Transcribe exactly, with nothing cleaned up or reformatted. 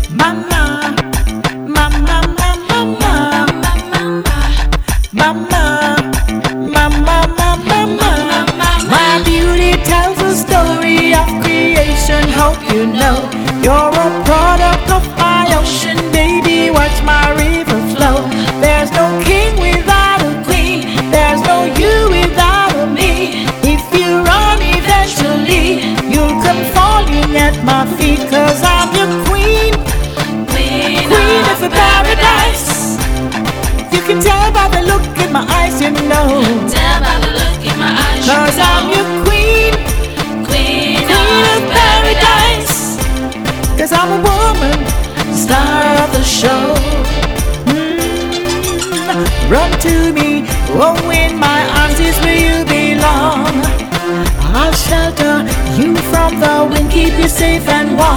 Mama, mama, mama, mama, mama, mama, mama, mama. My beauty tells a story of creation. Hope you know you're a product of my ocean, baby. Watch my river flow. There's no king without a queen. There's no you without a me. If you run, eventually you'll come falling at my feet. 'Cause I'm your queen, queen, queen of the paradise. You can tell by the look in my eyes, you know. Tell by the look in my eyes, you 'Cause I'm know. your queen, Queen, queen of of paradise. 'Cause I'm a woman, star of the show. Mm, run to me, oh, in my arms is where you belong. I'll shelter you from the wind, keep you safe and warm.